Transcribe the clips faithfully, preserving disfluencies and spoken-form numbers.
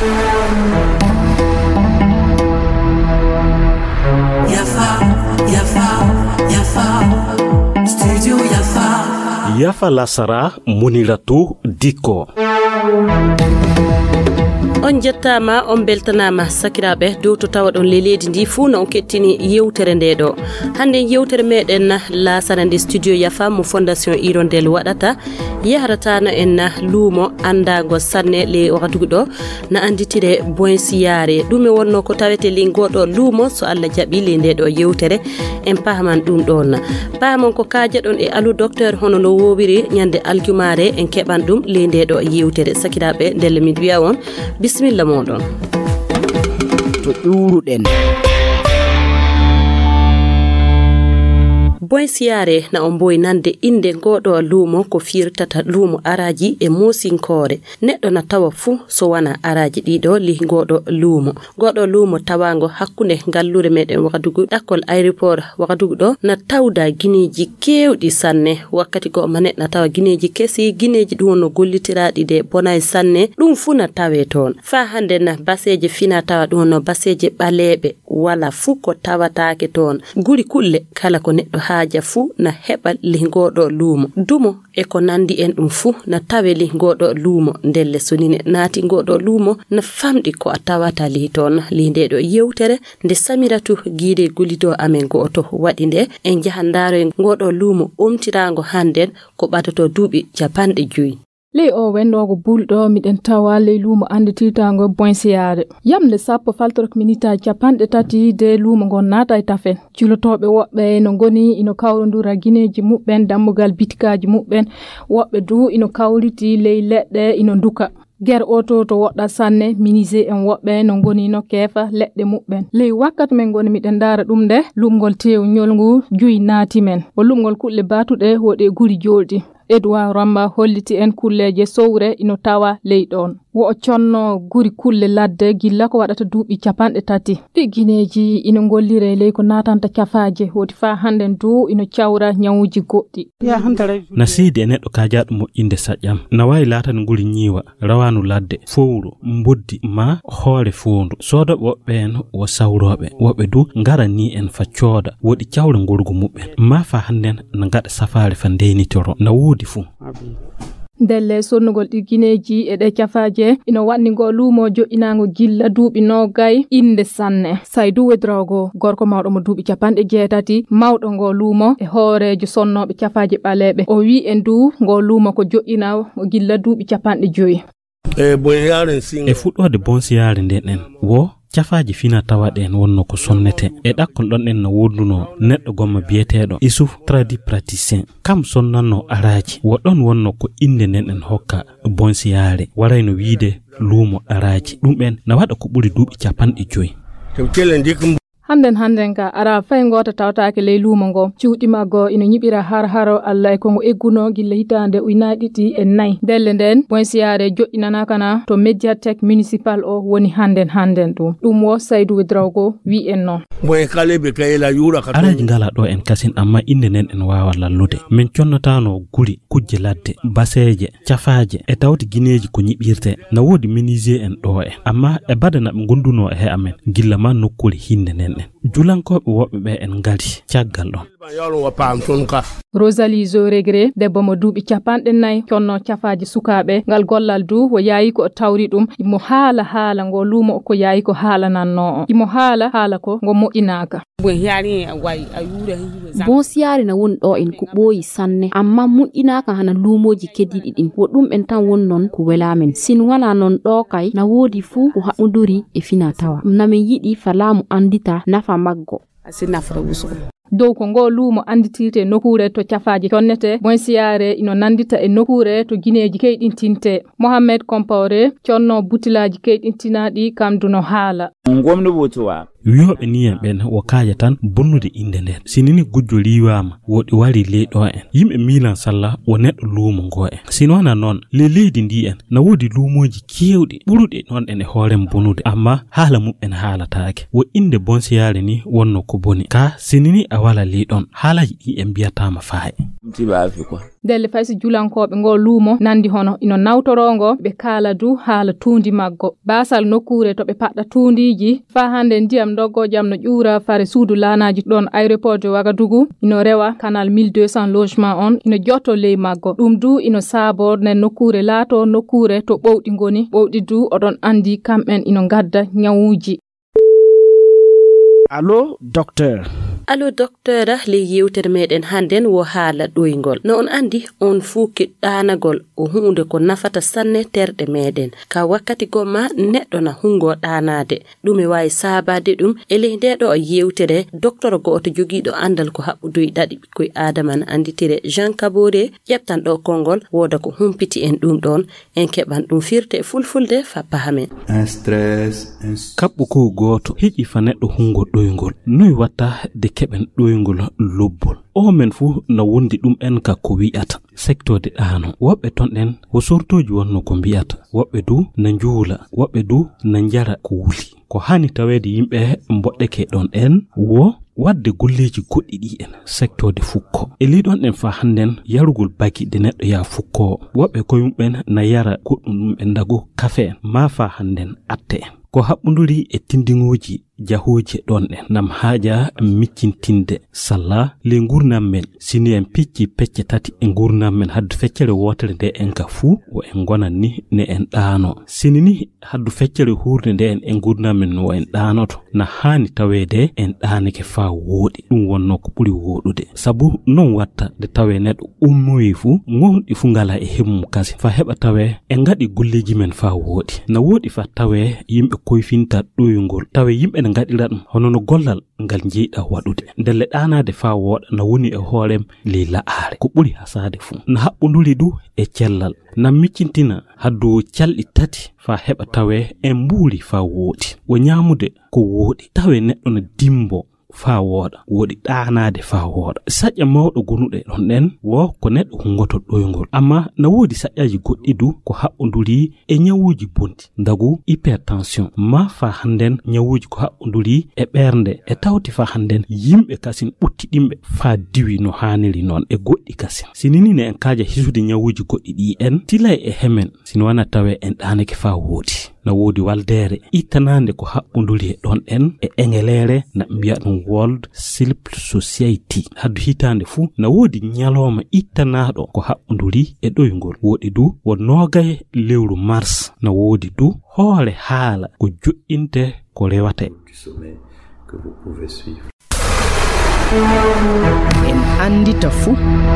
Yafa, Yafa, Yafa, Studio Yafa. Yafa Lasara Muniratu Diko. On jettama on beltanama sakiraɓe dow to tawa ɗon leledi ndi fuu no on kettini yewtere nde ɗo hande yewtere meɗen lasana nde studio Yafa mo fondation Hirondelle waɗata yaharatano en luumo andago sanne le wakatugu ɗo na anditire boynsiyare ɗum e wonno ko tawete lingoɗo luumo so Allah jaɓi le nde ɗo yewtere en pahaman ɗum ɗon pahamon ko kaja ɗon e alu docteur hono no wowiri ñande aljumare en keɓan ɗum le nde ɗo yewtere sakiraɓe ndelle min wiya on bismillah moɗon to ɗuruɗen boynsiyare na on boy nande inde goɗo luumo ko firtata luumo araji e musinkore neɗɗo na tawa fu so wana araji ɗiɗo li goɗo luumo goɗo luumo tawango hakkunde gallure meɗen wakadugu ɗakkol aéroport wakadugu ɗo na tawda guineji kewɗi sanne wakkati go ma neɗɗo na tawa guineji kesi guineji ɗum no gollitiraɗi de bonay sanne ɗum fu na tawe toon fa hande na baseje fina tawa ɗum no baseje ɓaleɓe wala fu ko tawatake toon guri kulle kala ko neɗɗo haja fu na heɓal lingoɗo luumo dumo e ko nandi en ɗum fu na tawe lingoɗo luumo ndelle sonine naati ngoɗo luumo na famɗi ko a tawata li toon li ndeɗo yewtere nde Samiratu Guide Gulido amen goto waɗi nde en jahan ndaro ngoɗo luumo omtirago handen ko ɓadato duuɓi capanɗe joyi ley o wendogo bulɗo miɗen tawa ley luumo anditirtango boynsiyare yamde sappo faltorok minita capanɗe tati de luumo ngon naata e tafen julotoɓe woɓɓe no goni ino kawrodura guineji muɓɓen dammugal bitikaji muɓɓen woɓɓe du ino kawriti ley leɗɗe ino duka ger oto to woɗɗa sanne minise en woɓɓe no goni no keefa leɗɗe muɓɓen ley wakkati men goni miɗen dara ɗum nde lumgol tew ñolngu juyi naati men o lumgol kulle batuɗe woɗe guri jolɗi Edouard Ramba holliti en kulleje sowre ino tawa ley ɗon wo conno guri kulle ladde gilla ko waɗata duuɓi capanɗe tati ɗi guineji ino gollire ley ko natanta cafaje woti fa handen du ino cawra ñawuji goɗɗi na siide e neɗɗo kajaɗo moƴƴinde saƴƴam na wawi latani guri ñiiwa rawanu ladde fowru mboddi ma hoore fondu soodoɓe woɓɓe en wo sawroɓe woɓɓe du ngara ni en fa cooda woɗi cawra ngorgu muɓɓen ma fa handen na gaɗa safari fa ndeynitoro na woodi fu Delle sonnugol ɗi guineji e ɗe cafaje ino wanni go luumo joƴinago gilla duuɓi nogay inde sanne Saydou Wedraogo gorko mawɗo mo duuɓi capanɗe jeetati mawɗo ngo luumo e hoorejo sonnoɓe cafaje ɓaleɓe o wi en du ngo luumo ko joƴina o gilla duuɓi capanɗe joyi e fuɗɗode boynsiyare nden en wo cafaji fina tawaɗen wonno ko sonnete e ɗakkon ɗon en no wonduno neɗɗo gomma biyeteɗo Issouf tradi praticien kam sonnanno araji woɗɗon wonno ko inde nden en hokka boynsiyare warayno wiide luumo araji ɗum en na waɗa ko ɓuri duuɓi capanɗe joyi handen handen ka ara fay ngota tawtaake ley luumo ngo cuuɗi maggo ino ñiɓira har haro Allah e kongo egguno gilla hitande ujunere ɗiɗi e nayi delle nden boynsiyare joƴƴinana kana to médiathèque municipal o woni handen handen ɗum ɗum wo Saydou Wedraogo wi en noon araji ngala ɗo en kasin amma inde nden en wawa lallude min connotano guri kujje ladde baseje cafaje e tawti guineji ko ñiɓirte na woodi menuisier en ɗo e amma e badana ɓe gonduno e he amen gilla ma nokkuli hinde nden julankoɓe woɓɓe ɓe en ngari caggal ɗon Rosalie Zoregre debbo mo duuɓi capanɗe nayi conno cafaji sukaɓe ngal gollal du wo yayi ko tawri ɗum imo haala haala ngo luumo ko yayi ko haalananno o imo haala haala ko ngo moƴƴinaka boynsiyare na woni ɗo en ko ɓooyi sanne amma moƴƴinaka hana luumoji keddiɗi ɗin wo ɗum en tan woni noon ko welamen sin wala noon ɗo kay na woodi fuu ko haɓɓodori e fina tawa namin yiɗi fa laamu andita nafa maggo dow ko ngo luumo anditirte nokure to cafaji connete boynsiyare ino nandita e nokure to guineji keyɗintinte Mohamed Compaoré conno butilaji keyɗintinaɗi kam duno haala ngomno botowa wiyoɓe niyen ɓen wo kaaja tan bonnude inde nden sinini gujjo liwama woɗi wari leyɗo en yimɓe milan sallah wo neɗɗo luumo ngo en sinona noon le leydi ndi en na woodi luumoji kewɗi ɓuruɗe noon en e hoorem bonude amma haala mumɓen haalatake wo inde boynsiyare ni wonno ko boni ka sinini a wala leyɗon haalaji ɗi en mbiyatama faaye delle faysi julankoɓe ngo luumo nandi hono ino nawtorongo ɓe kala du haala tuundi maggo basal nokkure to ɓe paɗɗa tuundiji fa hande ndiyam doggo jam no ƴuura fare suudu laanaji ɗon aéroport de Wagadugu ino rewa canal mille deux cents logement on ino jotto ley maggo ɗum du ino saabo nen nokkure laato nokkure to ɓowɗi ngoni ɓowɗi du oɗon andi kamɓen ino gadda ñawuji. Allo docteur. Allo docteur le yewtere meɗen hannden wo haala ɗoygol no on andi on fuu kiɗɗanagol o hunde ko nafata sanne terɗe meɗen ka wakkati gomma neɗɗo na hungo ɗanade ɗum e wawi saabade ɗum e ley ndeɗo yewtere docteur goto jogiiɗo andal ko haɓɓudoy ɗaɗi ɓikkoye adama na anditire Jean Kabore ƴeftan ɗo konngol woda ko humpiti en ɗum ɗon en keɓan ɗum firte fulfulde fa pahamen. Un stress kaɓɓu ko goto hiƴi fa neɗɗo hungo ɗoygol noy watta de keɓen ɗoygol lobbol o men fu na wondi ɗum en ka ko wi'ata sectode ɗano woɓɓe ton ɗen wo sortoji wonno ko mbiyata woɓɓe du na njuula woɓɓe du na njara ko wuli ko hani tawede yimɓe mboɗɗeke ɗon en wo wadde golleji goɗɗi ɗi en sectode fukko e liɗon ɗen fa hannden yarugol baki de neɗɗo ya fukko woɓɓe ko yumɓen na yara goɗɗum ɗum ɓe ndago kafe en ma fa hannden atte en ko haɓɓunduri e tindingoji jahoje ɗon ɗen nam haaja miccintinde salla le gurnam men sini en picci pecce tati e gurnam men haddu feccere wotere nde en ka fuu wo en gonan ni ne en ɗaano sini ni haddu feccere hurde nde en e gurnam men wo en ɗaanoto na hani tawede en ɗaanike fa wooɗi ɗum wonno ko ɓuri wooɗude sabu non watta de tawe neɗɗo ummoyi fuu gonɗi fu ngala e hemmu kasi fa heɓa tawe en ngaɗi golleji men fa wooɗi na wooɗi fa tawe yimɓe koyfinta ɗoyngol tawe yimɓe ne ngaɗira ɗum hono no gollal ngal jeyɗa waɗude ndelle ɗanade fa wooɗa na woni e hoorem ley la'aare ko ɓuri hasade fuu na haɓɓunduri du e cellal nam miccintina haddu calɗi tati fa heɓa tawe en mbuuri fa wooɗi wo ñaamude ko wooɗi tawe neɗɗo no dimbo fa wooɗa woɗi ɗanade fa wooɗa saƴƴa mawɗo gonuɗe ɗon ɗen wo ko neɗɗo hungoto ɗoygol amma na woodi saƴƴaji goɗɗi du ko haɓɓonduri e ñawuji bondi ndagu hypertension ma fa hannden ñawuji ko haɓɓonduri e ɓernde e tawti fa hannden yimɓe kasin ɓuttiɗimɓe fa diwi no haniri noon e goɗɗi kasin sinini ne en kaaja hisude ñawuji goɗɗi ɗi en tilay e hemen sino wana tawe en ɗanake fa woodi na woodi waldere ittanande ko haɓɓonduri e ɗon en e engelere na mbiya ɗum World Sleep Society haddu hitande fu na woodi nyaloma ittanaɗo ko haɓɓonduri e ɗoygol woodi du wo nogay lewru mars na woodi du hoore haala ko jo'inte ko rewate que vous pouvez suivre. En andita fu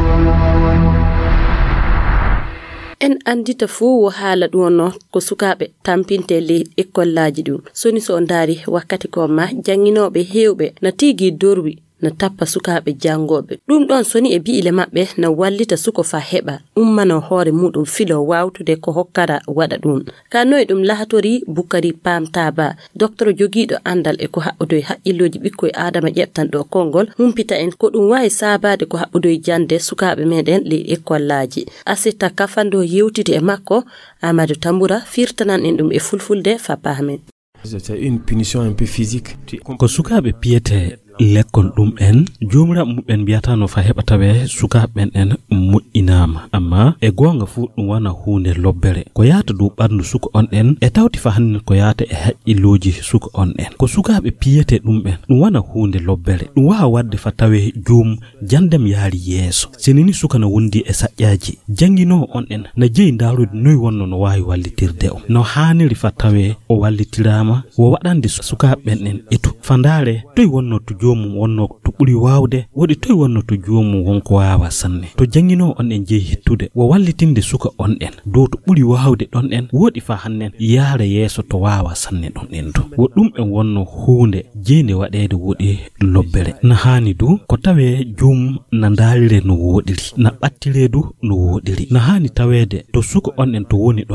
en andita fuu wo haala ɗum no ko sukaɓe tampinte ley écollaji ɗum soni so ndaari wakkati ko ma janginoɓe hewɓe na tigi dorwi na tappa sukaɓe jangoɓe ɗum ɗon soni e bi'ile maɓɓe na wallita suko fa heɓa ummano hoore muɗum filo wawtude ko hokkara waɗa ɗum ka noye ɗum lahatori Bukari Pamtaba docteur jogiiɗo andal e ko haɓɓudoy haqqilloji ɓikkoye adama ƴeftan ɗo konngol humpita en ko ɗum wawi saabade ko haɓɓudoy jande sukaɓe meɗen ley écollaji asita kafando yewtide e makko Amadou Tamboura firtanan en ɗum e fulfulde fa pamen. C'est une punition un peu physique. Ko sukaɓe piyete lekkol ɗum en jomiraɓe muɓen mbiyata no fa heɓa tawe sukaɓen en moƴƴinama amma e gonga fu ɗum wana hunde lobbere ko yata dow ɓandu suka on en e tawti fa hannen ko yata e haqqilloji suka on en ko sukaɓe piyete ɗum ɓen ɗum wana hunde lobbere ɗum wawa wadde fa tawe joom jandem yaari yeeso sinini suka no wondi e saƴƴaji jangino on en na jeeyi darude noy wonno no wawi wallitirde o no haniri fa tawe o wallitirama wo waɗande sukaɓen en etu fandare toy wonno to jomum wonno to ɓuri wawde woɗi toy wonno to jomum wonko wawa sanne to jangino on en jeeyi hettude wo wallitinde suka on en dow to ɓuri wawde ɗon en woɗi fa hannen yaara yeeso to wawa sanne ɗon en du wo ɗum en wonno hunde jeende waɗede woɗi lobbere na hani du ko tawe jomum na dalire no woɗiri na ɓattire du no woɗiri na hani tawede to suka on en to woni ɗon en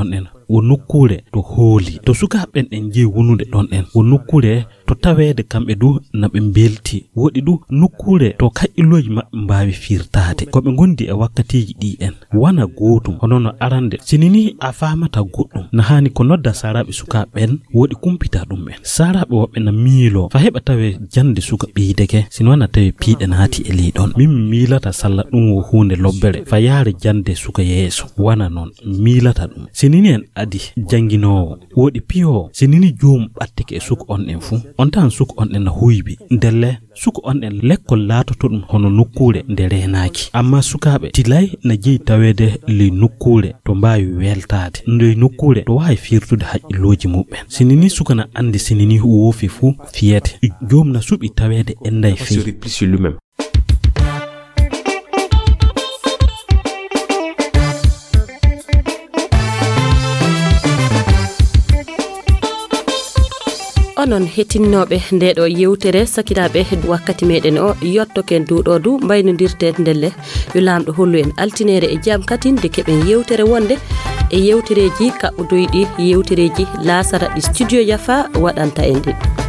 wo nokkure to hooli to sukaɓen en jeeyi wonude ɗon en wo nokkure to tawede kamɓe du naɓe belti woɗi du nokkure to kaƴƴiloji maɓɓe mbawi firtade koɓe gondi e wakkatiji ɗi en wana gotum hono no arande sinini a famata goɗɗum na hani ko nodda saraɓe sukaɓen woɗi kumpita ɗum en saraɓe woɓɓe na miilo fa heɓa tawe jande suka ɓiydeke sin wana tawe piiɗe naati e ley ɗon min miilata salla ɗum wo hunde lobbere fa yaare jande suka yeeso wana noon miilata ɗum sinini en adi janginowo woɗi piyo sinini joomum ɓatteke e suka on en fuu on tan suka on en na huyɓe ndelle suka on en lekkol laatoto ɗum hono nokkure nde renaki amma sukaɓe tilay na jeeyi tawede ley nokkure to mbawi weltade nde nokkure to wawi firtude haqqilloji muɓɓen sinini suka na andi sinini woofi fuu fiyete joom na suɓi tawede enday fi onon hetinnoɓe ndeɗo yewtere sakiraɓe wakkati meɗen o yottoken duɗo du mbaynodirte ndelle yo lamɗo hollu en altinere e jaam kadi nde keɓen yewtere wonde e yewtereji kaɓɓodoyɗi yewtereji lasara ɗi studio Yafa waɗanta en ɗi